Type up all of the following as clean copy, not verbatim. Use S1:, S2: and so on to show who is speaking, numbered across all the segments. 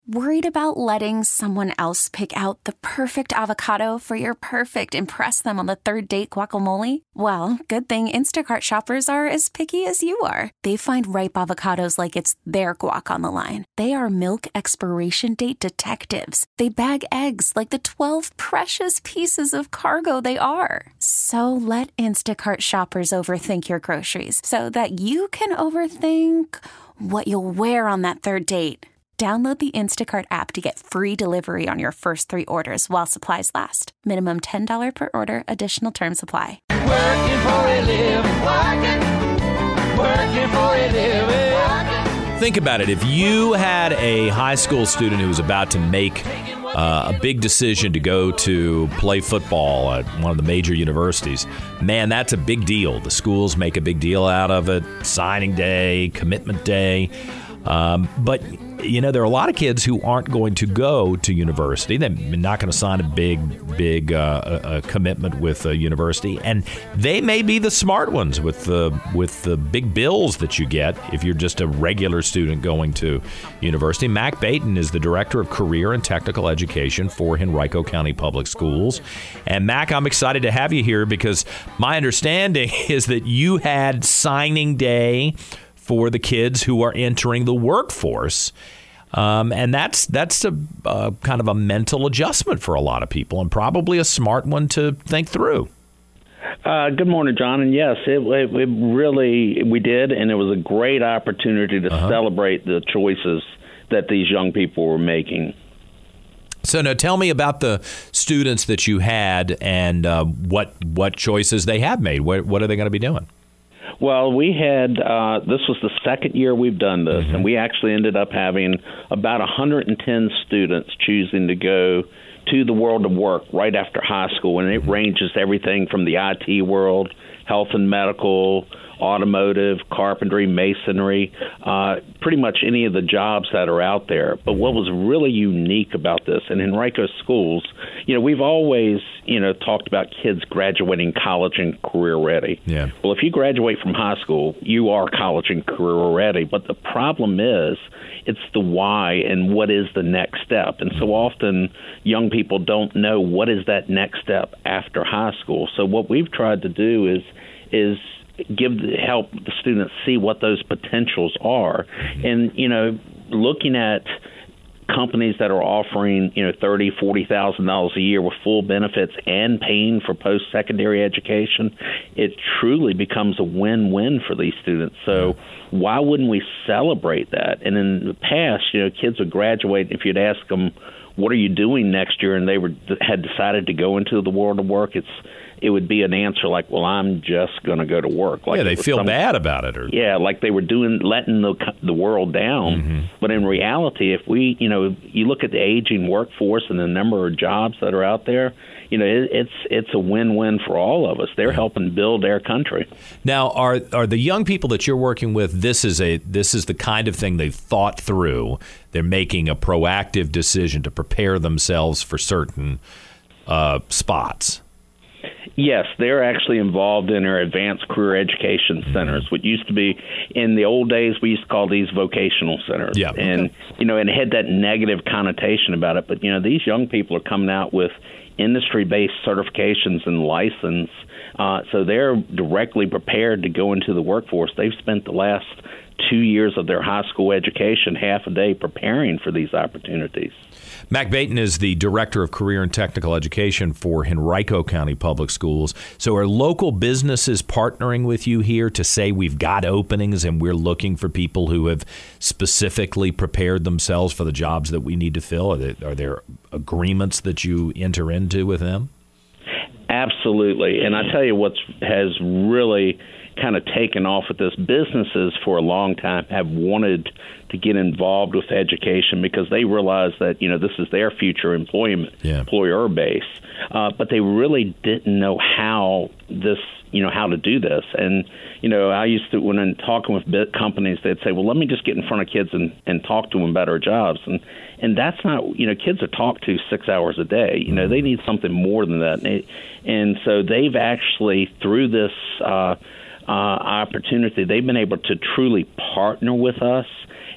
S1: Worried about letting someone else pick out the perfect avocado for your perfect impress them on the third date guacamole? Well, good thing Instacart shoppers are as picky as you are. They find ripe avocados like it's their guac on the line. They are milk expiration date detectives. They bag eggs like the 12 precious pieces of cargo they are. So let Instacart shoppers overthink your groceries so that you can overthink what you'll wear on that third date. Download the Instacart app to get free delivery on your first 3 orders while supplies last. Minimum $10 per order. Additional terms apply.
S2: Working for a living, working for a living.
S3: Think about it. If you had a high school student who was about to make a big decision to go to play football at one of the major universities, man, that's a big deal. The schools make a big deal out of it. Signing day, commitment day. But, you know, there are a lot of kids who aren't going to go to university. They're not going to sign a big commitment with a university. And they may be the smart ones with the big bills that you get if you're just a regular student going to university. Mac Baton is the Director of Career and Technical Education for Henrico County Public Schools. And, Mac, I'm excited to have you here because my understanding is that you had signing day for the kids who are entering the workforce. And that's a kind of a mental adjustment for a lot of people and probably a smart one to think through.
S4: Good morning, John. And yes, it really, we did. And it was a great opportunity to celebrate the choices that these young people were making.
S3: So now tell me about the students that you had and what choices they have made. What are they going to be doing?
S4: Well, we had, this was the second year we've done this, and we actually ended up having about 110 students choosing to go to the world of work right after high school, and it ranges everything from the IT world, health and medical, automotive, carpentry, masonry, pretty much any of the jobs that are out there. But what was really unique about this, in Henrico schools, you know, we've always, you know, talked about kids graduating college and career ready.
S3: Yeah.
S4: Well, if you graduate from high school, you are college and career ready. But the problem is, it's the why and what is the next step. And so often young people don't know what is that next step after high school. So what we've tried to do is help the students see what those potentials are. And, you know, looking at companies that are offering, you know, $30,000, $40,000 a year with full benefits and paying for post-secondary education, it truly becomes a win-win for these students. So why wouldn't we celebrate that? And in the past, you know, kids would graduate. If you'd ask them, what are you doing next year? And they had decided to go into the world of work. It would be an answer like, well, I'm just going to go to work. Like
S3: they feel bad about it.
S4: Like they were letting the world down. But in reality, if you look at the aging workforce and the number of jobs that are out there, you know, it's a win-win for all of us. They're helping build their country.
S3: Now, are the young people that you're working with, this is the kind of thing they've thought through. They're making a proactive decision to prepare themselves for certain spots.
S4: Yes, they're actually involved in our advanced career education centers, what used to be, in the old days, we used to call these vocational centers.
S3: Yeah.
S4: And, you know, and it had that negative connotation about it. But, you know, these young people are coming out with industry-based certifications and license, so they're directly prepared to go into the workforce. They've spent the last 2 years of their high school education, half a day, preparing for these opportunities.
S3: Mac Baton is the Director of Career and Technical Education for Henrico County Public Schools. So are local businesses partnering with you here to say we've got openings and we're looking for people who have specifically prepared themselves for the jobs that we need to fill? Are there agreements that you enter into with them?
S4: Absolutely. And I tell you what has really kind of taken off with this. Businesses for a long time have wanted to get involved with education because they realize that, you know, this is their future employer base. But they really didn't know how to do this. And, you know, I used to, when I'm talking with companies, they'd say, well, let me just get in front of kids and talk to them about our jobs. And that's not, you know, kids are talked to 6 hours a day. You know, they need something more than that. And so they've actually, through this opportunity, they've been able to truly partner with us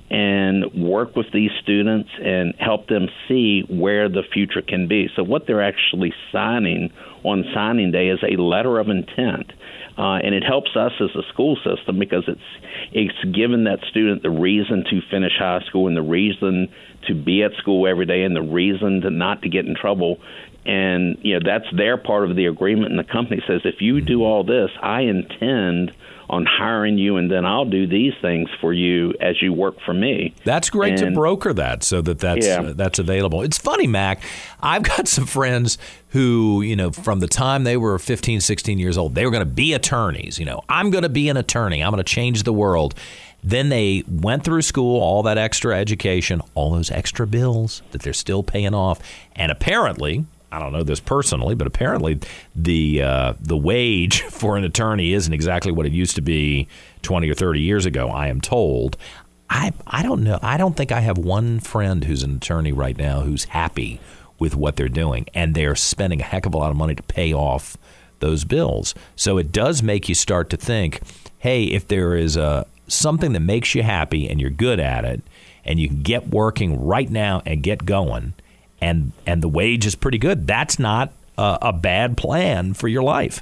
S4: and work with these students and help them see where the future can be. So what they're actually signing on signing day is a letter of intent. And it helps us as a school system because it's given that student the reason to finish high school and the reason to be at school every day and the reason to not to get in trouble. And, that's their part of the agreement. And the company says, if you do all this, I intend on hiring you, and then I'll do these things for you as you work for me.
S3: That's great to broker that so that's available. It's funny, Mac. I've got some friends who, from the time they were 15, 16 years old, they were going to be attorneys. I'm going to be an attorney. I'm going to change the world. Then they went through school, all that extra education, all those extra bills that they're still paying off. And apparently, I don't know this personally, but apparently the wage for an attorney isn't exactly what it used to be 20 or 30 years ago, I am told. I don't know. I don't think I have one friend who's an attorney right now who's happy with what they're doing, and they're spending a heck of a lot of money to pay off those bills. So it does make you start to think, hey, if there is something that makes you happy and you're good at it and you can get working right now and get going, and the wage is pretty good, that's not a bad plan for your life.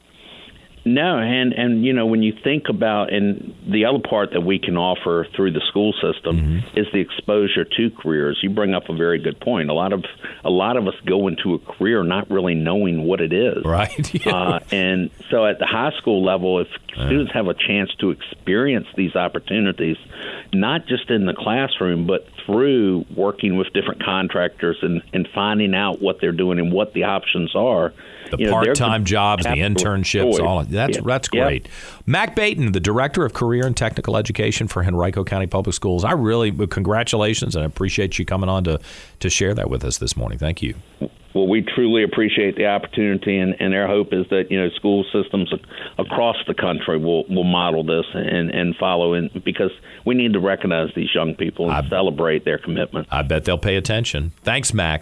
S4: No, and when you think about, and the other part that we can offer through the school system is the exposure to careers. You bring up a very good point. A lot of us go into a career not really knowing what it is.
S3: Right. Yeah.
S4: And so at the high school level, if students have a chance to experience these opportunities, not just in the classroom, but through working with different contractors and finding out what they're doing and what the options are.
S3: The part-time jobs, the internships, all of that's great. Yep. Mac Baton, the Director of Career and Technical Education for Henrico County Public Schools. Congratulations, and I appreciate you coming on to share that with us this morning. Thank you.
S4: Well, we truly appreciate the opportunity, and our hope is that school systems across the country will model this and follow in, because we need to recognize these young people and celebrate their commitment.
S3: I bet they'll pay attention. Thanks, Mac.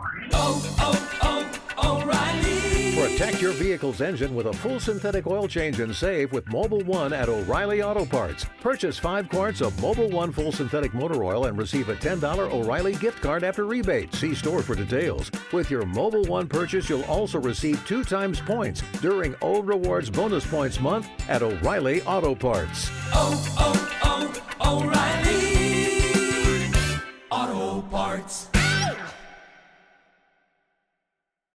S5: Protect your vehicle's engine with a full synthetic oil change and save with Mobil 1 at O'Reilly Auto Parts. Purchase 5 quarts of Mobil 1 full synthetic motor oil and receive a $10 O'Reilly gift card after rebate. See store for details. With your Mobil 1 purchase, you'll also receive 2 times points during O Rewards Bonus Points Month at O'Reilly Auto Parts.
S2: O'Reilly Auto Parts.